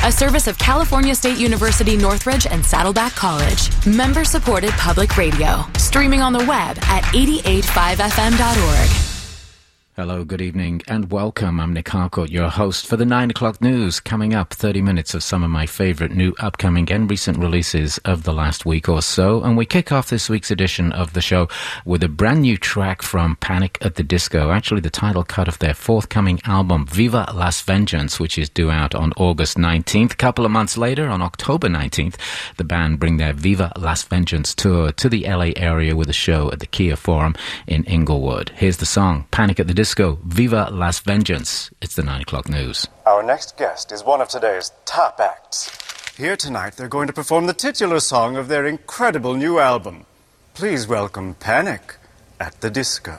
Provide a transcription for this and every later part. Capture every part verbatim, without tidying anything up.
a service of California State University Northridge and Saddleback College. Member-supported public radio. Streaming on the web at eighty-eight point five f m dot org. Hello, good evening, and welcome. I'm Nick Harcourt, your host for the nine o'clock news. Coming up, thirty minutes of some of my favourite new, upcoming and recent releases of the last week or so. And we kick off this week's edition of the show with a brand new track from Panic at the Disco. Actually, the title cut of their forthcoming album, Viva Las Vengeance, which is due out on August nineteenth. A couple of months later, on October nineteenth, the band bring their Viva Las Vengeance tour to the L A area with a show at the Kia Forum in Inglewood. Here's the song, Panic at the Disco. Disco, Viva Las Vengeance. It's the nine o'clock news. Our next guest is one of today's top acts. Here tonight, they're going to perform the titular song of their incredible new album. Please welcome Panic at the Disco.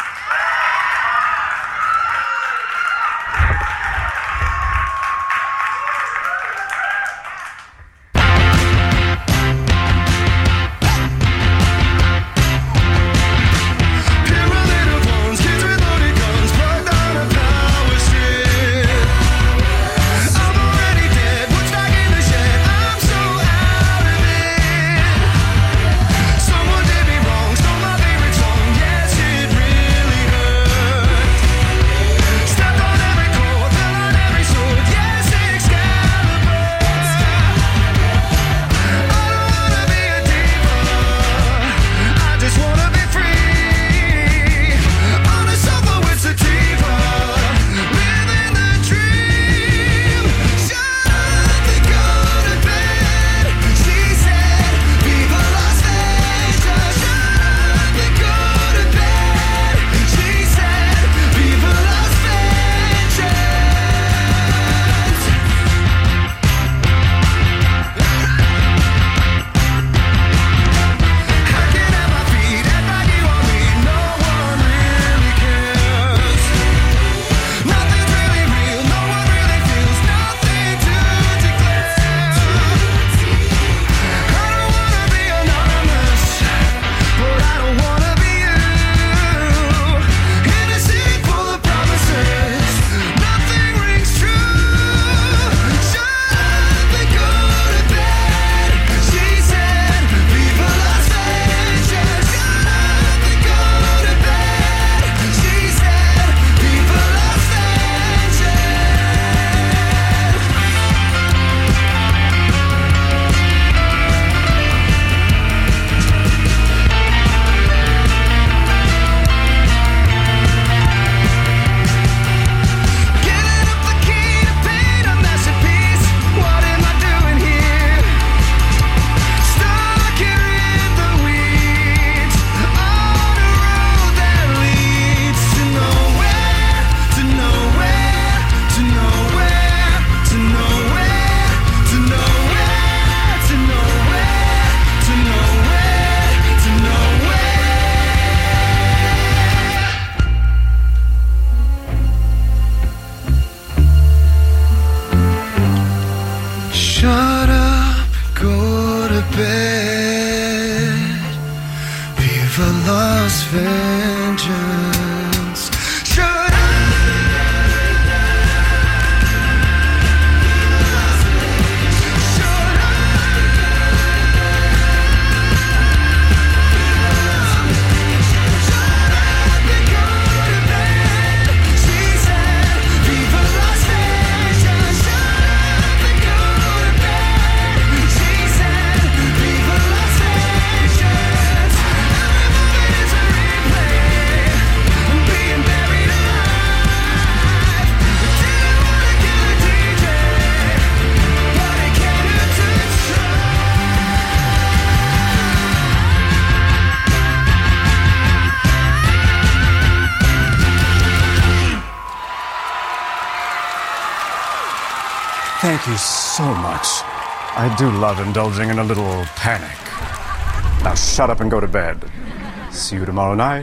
Thank you so much. I do love indulging in a little panic. Now shut up and go to bed. See you tomorrow night.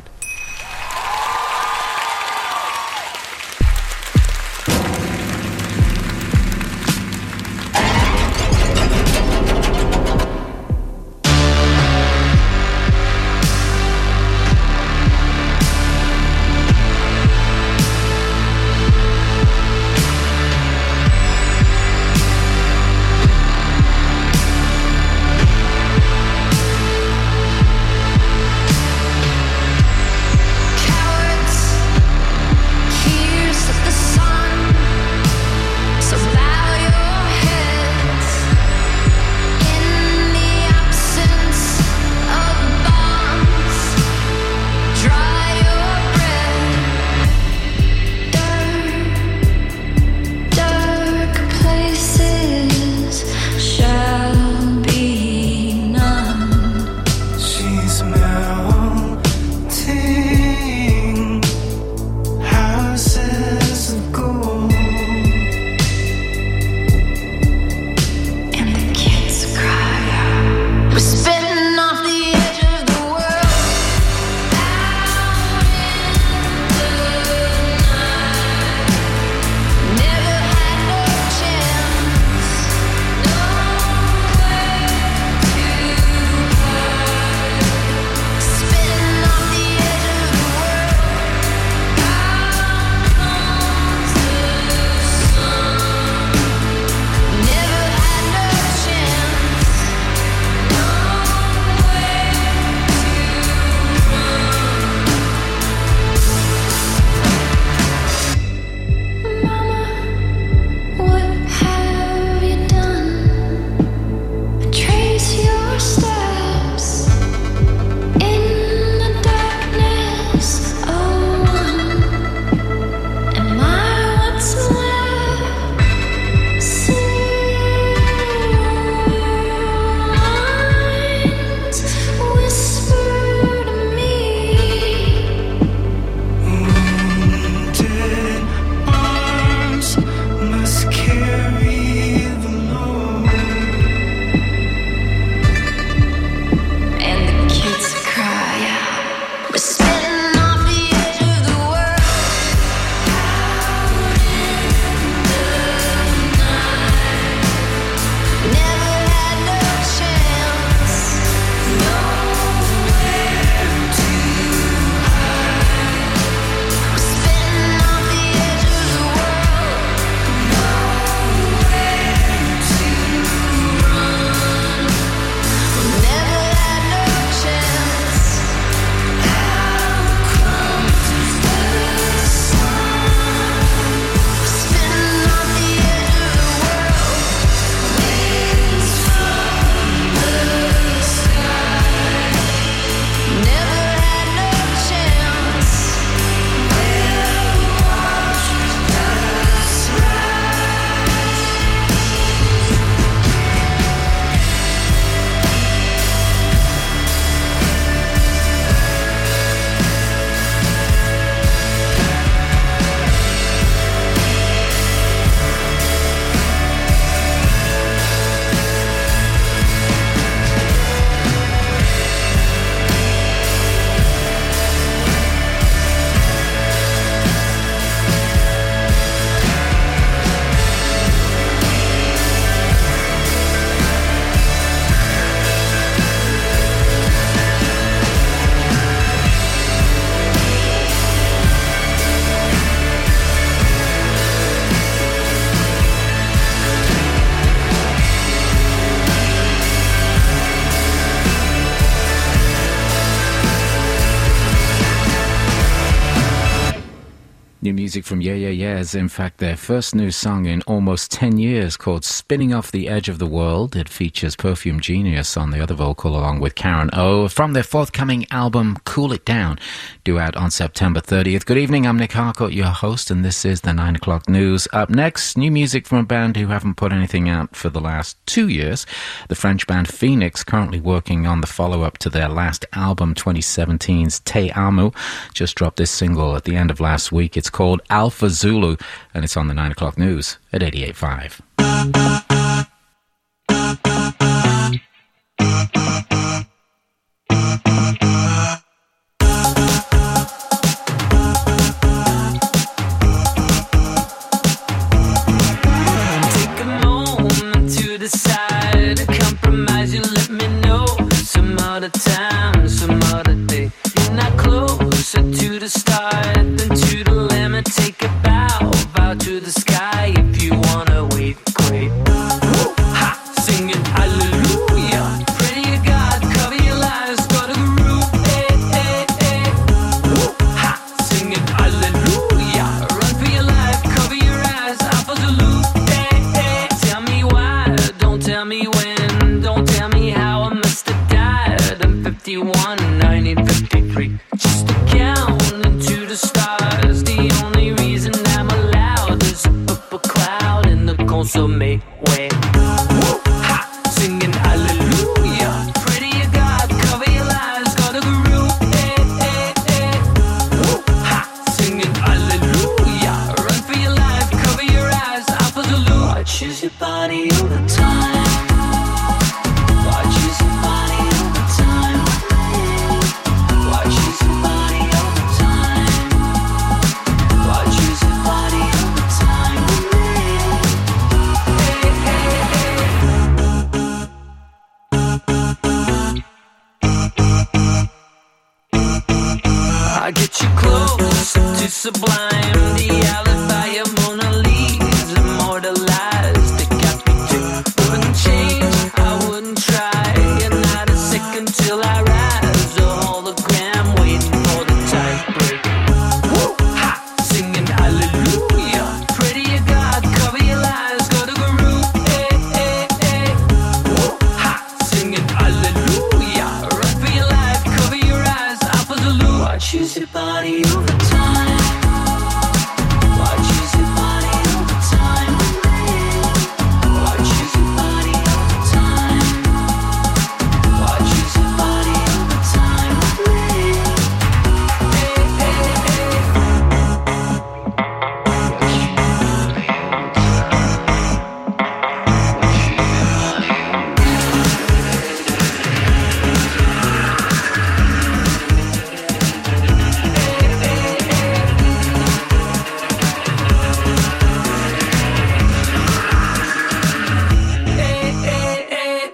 music from Yeah Yeah Yeahs. In fact, their first new song in almost ten years, called Spinning Off the Edge of the World. It features Perfume Genius on the other vocal along with Karen O from their forthcoming album Cool It Down, due out on September thirtieth. Good evening, I'm Nick Harcourt, your host, and this is the nine o'clock news. Up next, new music from a band who haven't put anything out for the last two years. The French band Phoenix, currently working on the follow-up to their last album, twenty seventeen's Te Amo, just dropped this single at the end of last week. It's called Alpha Zulu, and it's on the nine o'clock news at eighty-eight point five. Take a moment to decide, compromise, you let me know. Some other time, some other day. You're not closer to the start than to the limit. Take a bow, bow to the sky. If you wanna wait, great. Woo! Ha! Singing hallelujah. Pray to God, cover your lives, go to the roof. Hey, hey, hey. Woo! Ha! Singing hallelujah. Run for your life, cover your eyes. Alpha Zulu. Hey, hey. Tell me why, don't tell me when. Don't tell me how I must have died. I'm fifty-one, nineteen fifty-three. Just a count into the stars. The only reason I'm allowed is a purple cloud in the consomme way. Woo! Ha! Singing hallelujah. Pray to your God, cover your lives, go to the roof. Hey, hey, hey. Woo! Ha! Singing hallelujah. Run for your life, cover your eyes. Alpha Zulu. I choose your body all the time. I choose your body all the time. I choose your body all the time. I choose your body all the time. Hey, hey, hey. I get you close to sublime. The alibi of Mona Lisa immortalized. They got me too. Wouldn't change, I wouldn't try. And not a second till I rise. A hologram waiting for the tide break. Woo! Ha! Singing hallelujah. Pray to your God, cover your lies, go to the roof. Hey, hey, hey. Woo! Ha! Singing hallelujah. Run for your life, cover your eyes. Alpha Zulu. I choose your body all the time. I choose your body all the time. I choose your body all the time. I choose your body all the time. Hey, hey, hey. Hey, hey, hey.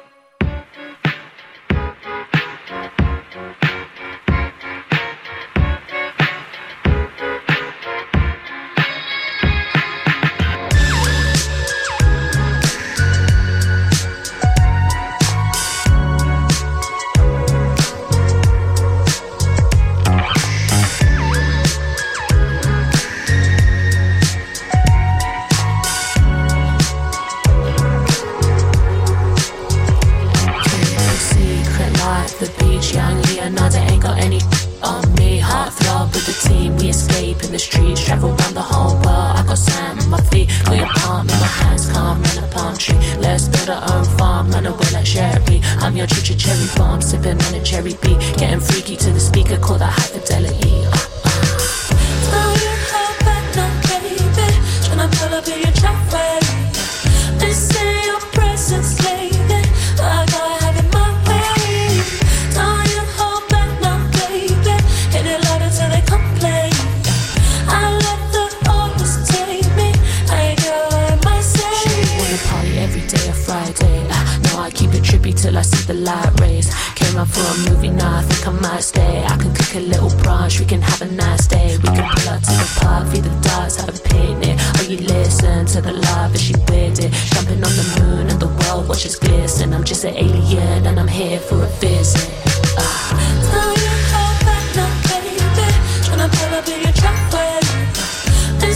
Secret life, the beach, young Leonardo ain't got any on me. Heart throb with the team, we escape in the streets, travel around the whole world. I got sand on my feet, got your palm in my hands, calm in a palm tree. Let's build our own farm, run away like Sherry. I'm your choo cherry bomb, sipping on a cherry beat, getting freaky to the speaker, call that high fidelity. Uh, uh. Throw your heart back now, baby, tryna pull up in your driveway. They say your presence lady, I gotta have it my way. Throw your heart back now, baby, hit it louder till they complain. I let the others take me, I go my say. She wanna party every day of Friday. uh, No, I keep it trippy till I see the light rays. Came up for a movie now, I think I might stay. I can cook a little brunch, we can have a nice day. We can pull up to the park, feed the dogs, have a picnic. Oh, you listen to the love as she weird it. Jumping on the moon and the world watches glisten. I'm just an alien and I'm here for a visit. uh. Throw your heart back now, baby, tryna pull up in your driveway. They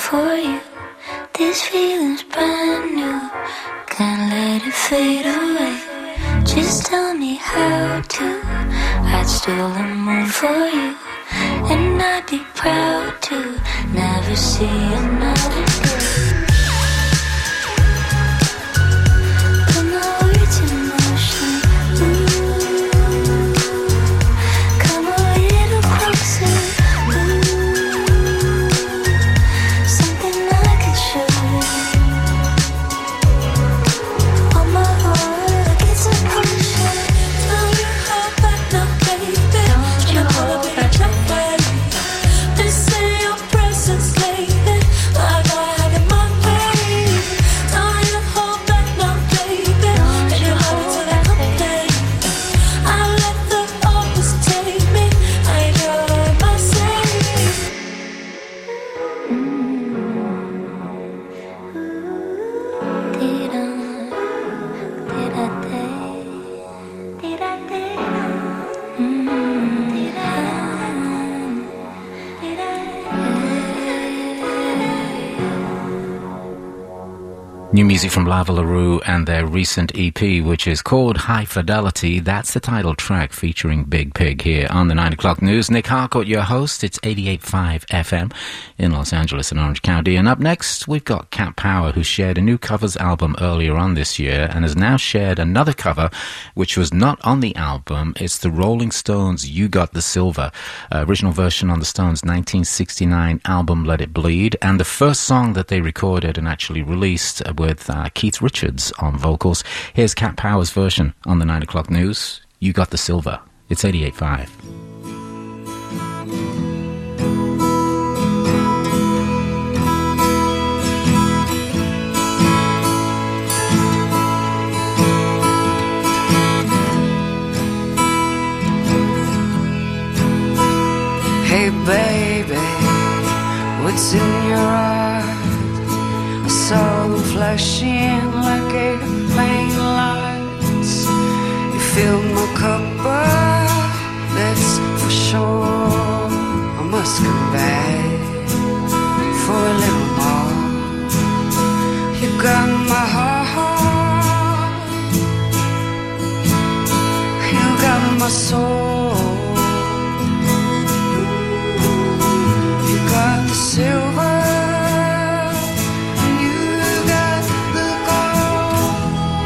for you. This feeling's brand new, can't let it fade away. Just tell me how to. I'd steal the moon for you, and I'd be proud to never see another day. Put my words in motion. Ooh, come a little closer. Ooh, something I could show you. On my heart gets a potion. Don't you hold back now, baby. Don't you hold back now, baby. They say your presence lately, like I had in my way. Don't you hold back now, baby. And you hold it till I complain. I let the opals take me. I enjoy myself. Did I, did I take, did I take, mm, did I, did I, New music from Lava LaRue and their recent E P, which is called High Fidelity. That's the title track featuring Big Pig here on the nine o'clock news. Nick Harcourt, your host. It's eighty-eight point five F M in Los Angeles and Orange County. And up next, we've got Cat Power, who shared a new covers album earlier on this year and has now shared another cover, which was not on the album. It's the Rolling Stones' You Got the Silver, uh, original version on the Stones' nineteen sixty-nine album Let It Bleed, and the first song that they recorded and actually released with uh, Keith Richards on vocals. Here's Cat Power's version on the nine o'clock news. You Got the Silver. It's eighty-eight point five. Hey baby, what's in your eyes? I saw them flashing like airplane lights. You filled my cup up, that's for sure. I must come back for a little more. You got my heart, you got my soul. You got the silver, and you got the gold.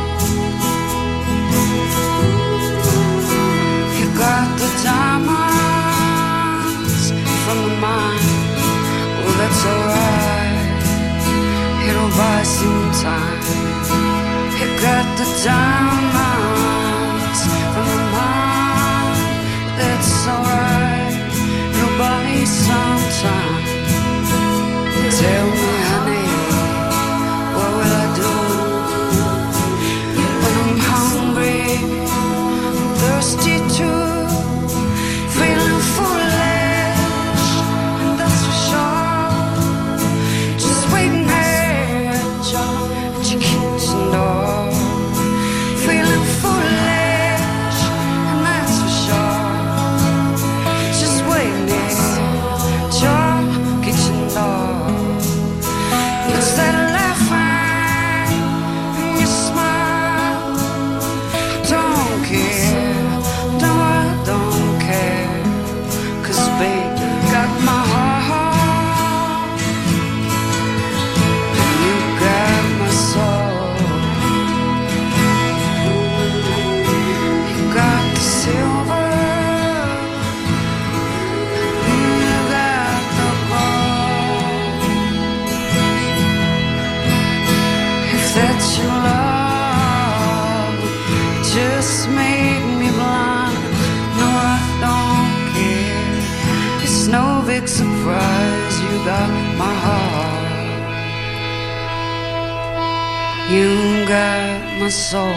You got the diamonds from the mine. Well, that's alright, it'll buy some time. You got the diamonds from the mine. That's alright, it'll buy some time. Tell me, honey, what will I do when I'm hungry, thirsty too, feeling foolish, and that's for sure. Just waiting at your, at your kitchen door, feeling foolish, and that's for sure. Just waiting at your kitchen door. Instead of laughing and you smile, don't care, no I don't care. Cause baby, you got my heart, and you got my soul. You got the silver, you got the gold. If that's your love, just make me blind. No, I don't care. It's no big surprise. You got my heart, you got my soul.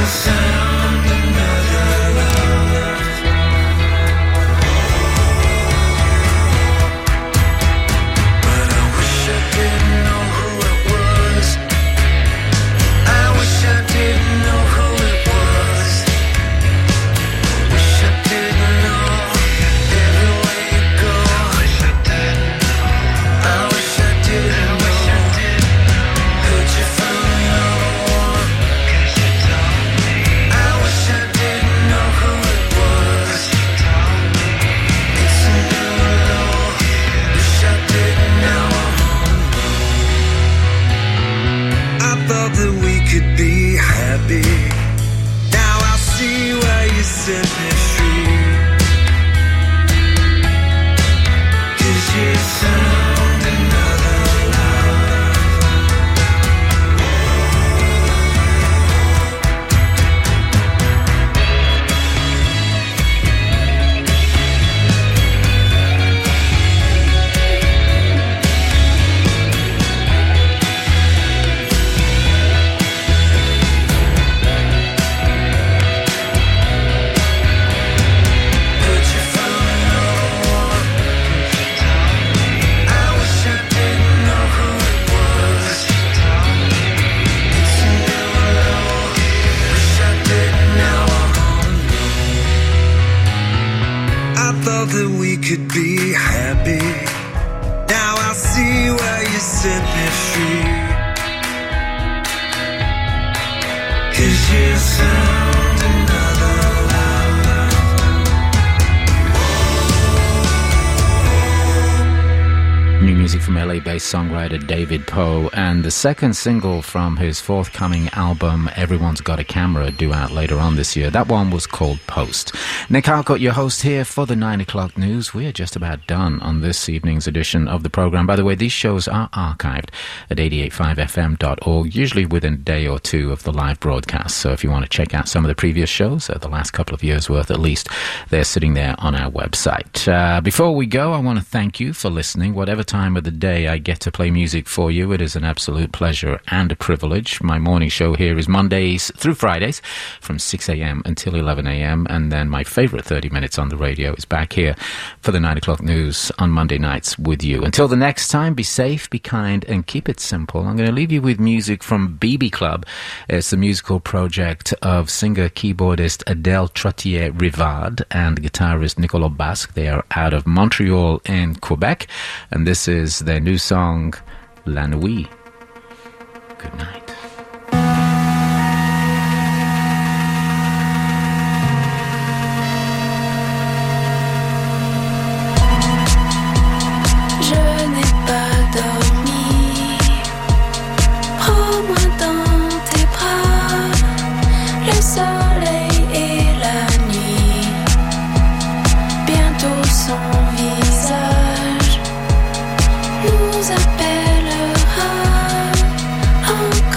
Songwriter David Poe, and the second single from his forthcoming album Everyone's Got a Camera, due out later on this year. That one was called Post. Nick Harcourt, your host here for the nine o'clock news. We are just about done on this evening's edition of the program. By the way, these shows are archived at eighty-eight point five f m dot org, usually within a day or two of the live broadcast. So if you want to check out some of the previous shows, uh, the last couple of years worth at least, they're sitting there on our website. Uh, before we go, I want to thank you for listening. Whatever time of the day I get to play music for you, it is an absolute pleasure and a privilege. My morning show here is Mondays through Fridays from six a.m. until eleven a.m. and then my favourite thirty minutes on the radio is back here for the nine o'clock news on Monday nights with you. Until the next time, be safe, be kind and keep it simple. I'm going to leave you with music from B B Club. It's the musical project of singer-keyboardist Adèle Trottier-Rivard and guitarist Nicolas Basque. They are out of Montreal in Quebec, and this is their new song, La Nuit. Good night. Je n'ai pas dormi, prends-moi dans tes bras, le soleil et la nuit, bientôt son visage nous appellera encore.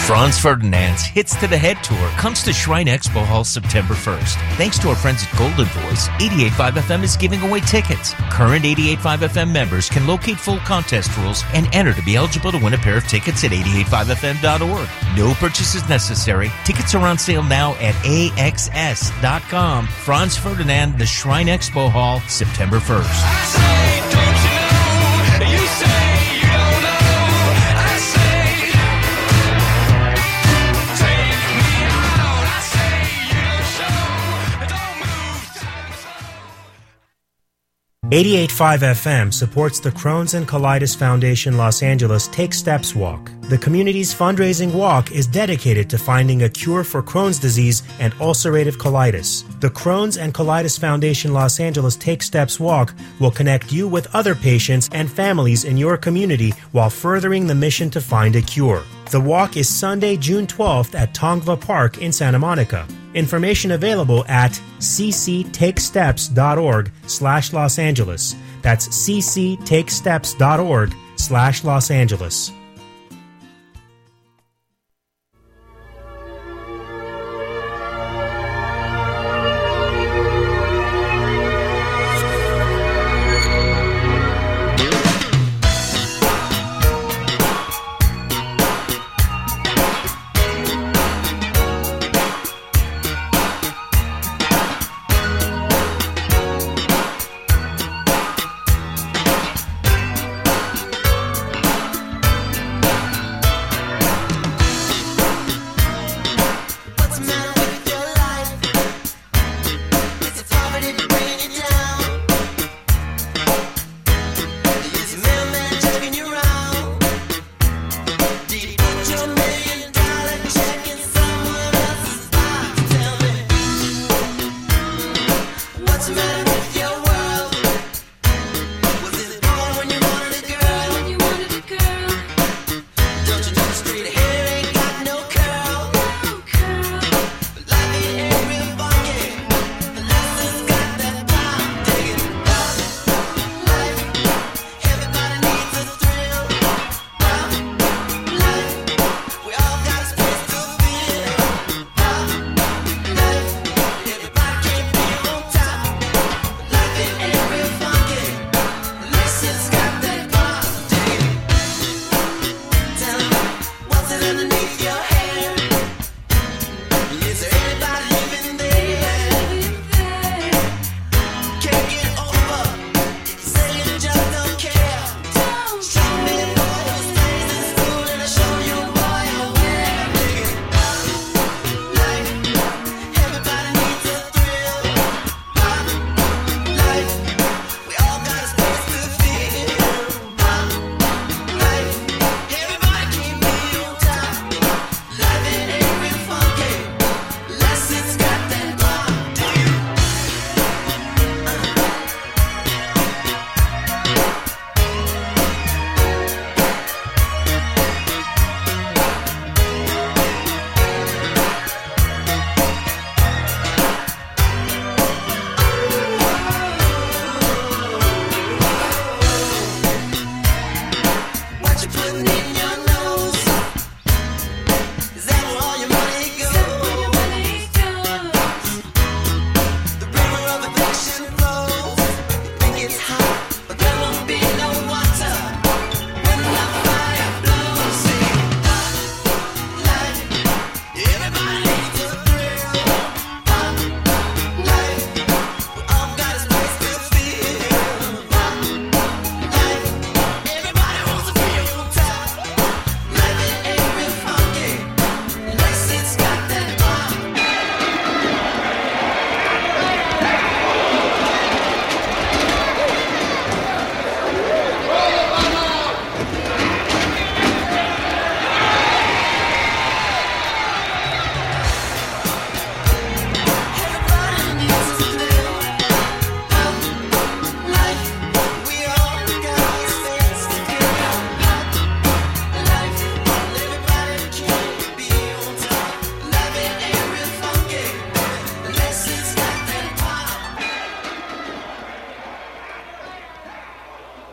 Franz Ferdinand's Hits to the Head Tour comes to Shrine Expo Hall September first. Thanks to our friends at Golden Voice, eighty-eight point five F M is giving away tickets. Current eighty-eight point five F M members can locate full contest rules and enter to be eligible to win a pair of tickets at eighty-eight point five F M dot org. No purchases necessary. Tickets are on sale now at A X S dot com. Franz Ferdinand, the Shrine Expo Hall, September first. I say, don't you know? You say you don't know. I say, take me out. I say you don't show. Don't move. Time is slow. eighty-eight point five F M supports the Crohn's and Colitis Foundation Los Angeles Take Steps Walk. The community's fundraising walk is dedicated to finding a cure for Crohn's disease and ulcerative colitis. The Crohn's and Colitis Foundation Los Angeles Take Steps Walk will connect you with other patients and families in your community while furthering the mission to find a cure. The walk is Sunday, June twelfth at Tongva Park in Santa Monica. Information available at cctakesteps.org slash Los Angeles. That's cctakesteps.org slash Los Angeles.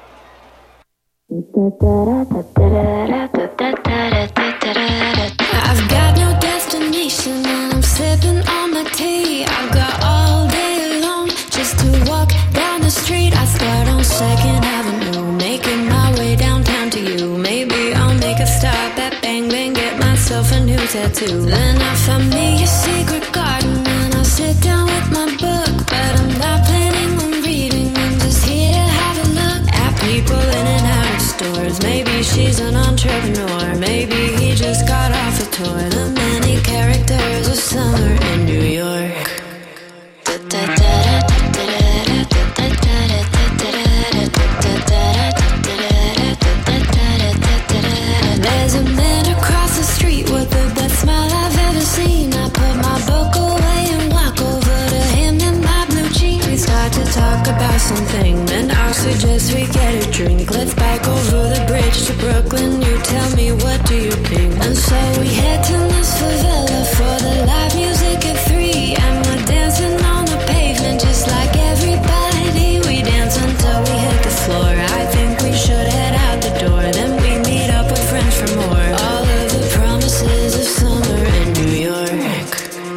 I street, I start on Second Avenue, making my way downtown to you. Maybe I'll make a stop at Bang Bang, get myself a new tattoo. Then I find me a secret garden and I'll sit down with my book. But I'm not planning on reading, I'm just here to have a look at people in and out of stores. Maybe she's an entrepreneur, maybe he just got off a tour. The many characters of summer in New York. There's a man across the street with the best smile I've ever seen. I put my book away and walk over to him in my blue jeans. We start to talk about something, then I'll suggest we get a drink. Let's bike over the bridge to Brooklyn. You tell me, what do you think? And so we head to Miss Favela for the live music at three. And we're dancing on the pavement just like everybody. We dance until we hit the floor. I think we should head out the door. Then we meet up with friends for more. All of the promises of summer in New York.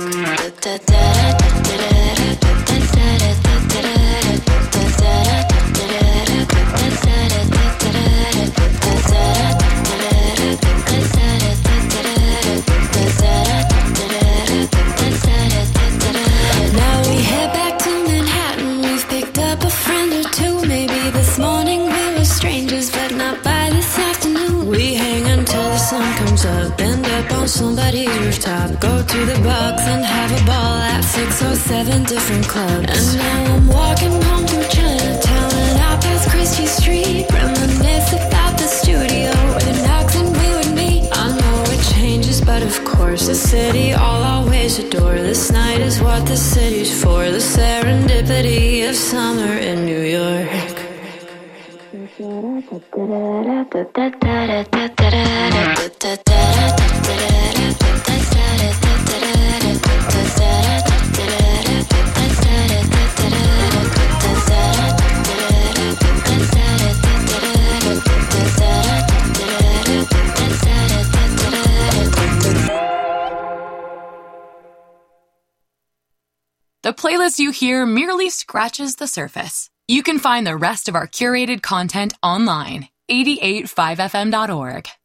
Now we head back to Manhattan. We've picked up a friend or two. Maybe this morning we were strangers, but not by this afternoon. We hang until the sun comes up, end up on somebody's rooftop. Go to the box and have a ball at six or seven different clubs. And now I'm walking home through Chinatown and out past Christie Street. Reminisce about the studio where the knocks and we would meet. I know it changes, but of course the city I'll always adore. This night is what the city's for. The serendipity of summer in New York. The playlist you hear merely scratches the surface. You can find the rest of our curated content online, eighty-eight point five F M dot org.